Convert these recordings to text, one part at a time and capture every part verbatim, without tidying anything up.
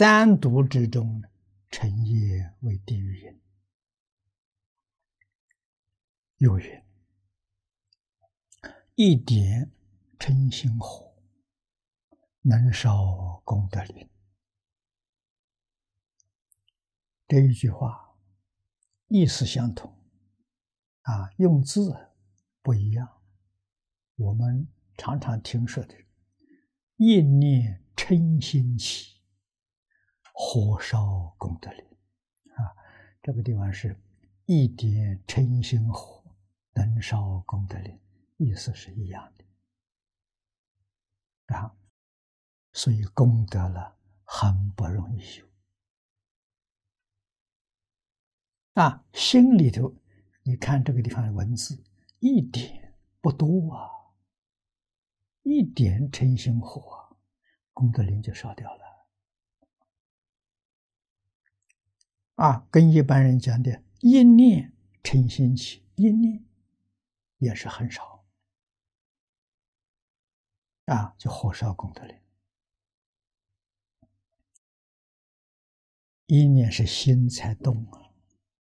三毒之中，成业为地狱淫。又云：一点嗔心火，能烧功德林。这一句话意思相同啊，用字不一样。我们常常听说的一念嗔心起，火烧功德林啊，这个地方是一点嗔心火能烧功德林，意思是一样的啊，所以功德了很不容易修啊。心里头，你看这个地方的文字一点不多啊，一点嗔心火，功德林就烧掉了啊。跟一般人讲的一念嗔心起，一念也是很少啊，就火烧功德林。一念是心才动啊，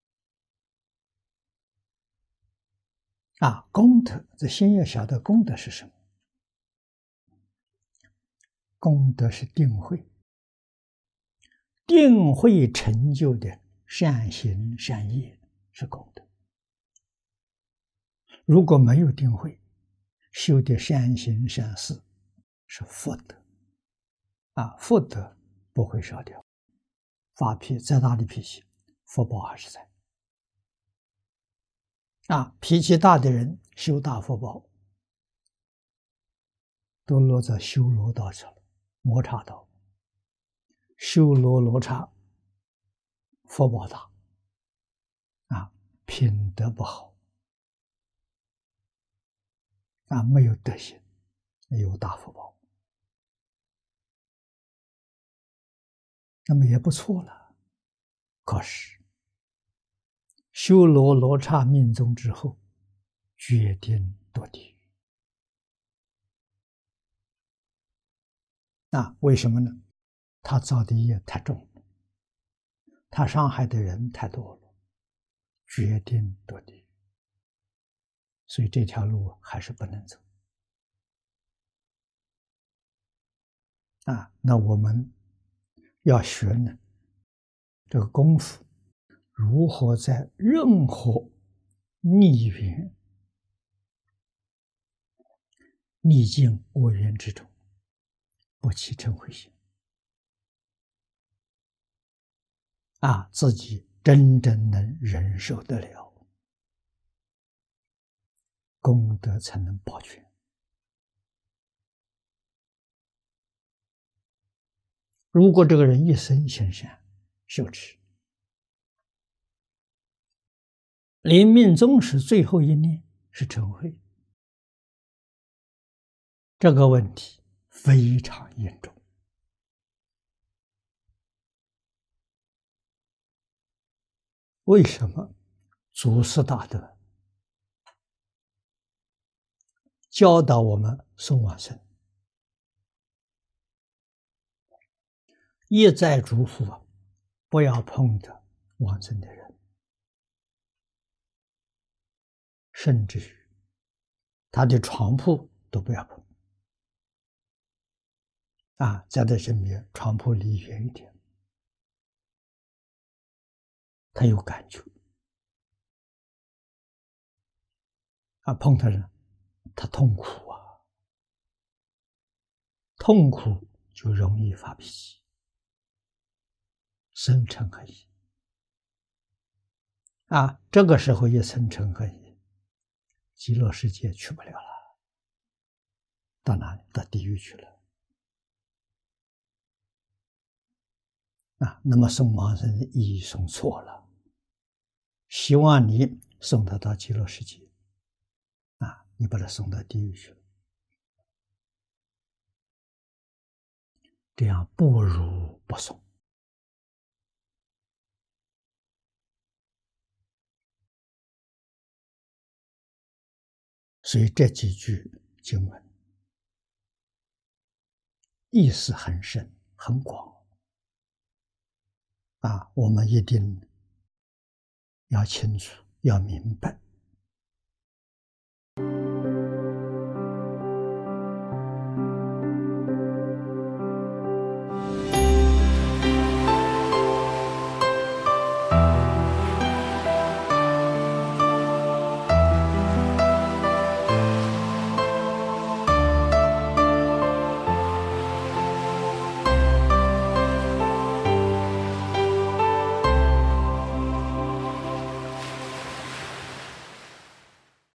啊，功德，这心要晓得功德是什么？功德是定慧，定慧成就的善行善业是功德。如果没有定慧，修的善行善事是福德啊，福德不会烧掉。发脾再大的脾气，福报还是在啊。脾气大的人修大福报，都落在修罗道去了，摩擦道。修罗罗刹，福报大啊，品德不好啊，没有德行，没有大福报，那么也不错了。可是修罗罗刹命中之后，决定堕地狱啊？为什么呢？他造的业太重了，他伤害的人太多了，决定堕地狱。所以这条路还是不能走啊。那我们要学呢，这个功夫如何在任何逆缘逆境恶缘之中不起嗔恚心啊，自己真正能忍受得了，功德才能保全。如果这个人一生行善修持，临命终时最后一念是嗔恚，这个问题非常严重。为什么祖师大德教导我们送往生，一再嘱咐不要碰的往生的人，甚至于他的床铺都不要碰啊，在他身边床铺离远一点，他有感觉啊，碰他人他痛苦啊，痛苦就容易发脾气，生嗔恨意啊，这个时候一生嗔恨意，极乐世界去不了了，到哪里？到地狱去了啊。那么送往生的意义送错了，希望你送他到极乐世界啊，你把他送到地狱去了，这样不如不送。所以这几句经文意思很深很广啊，我们一定要清楚，要明白。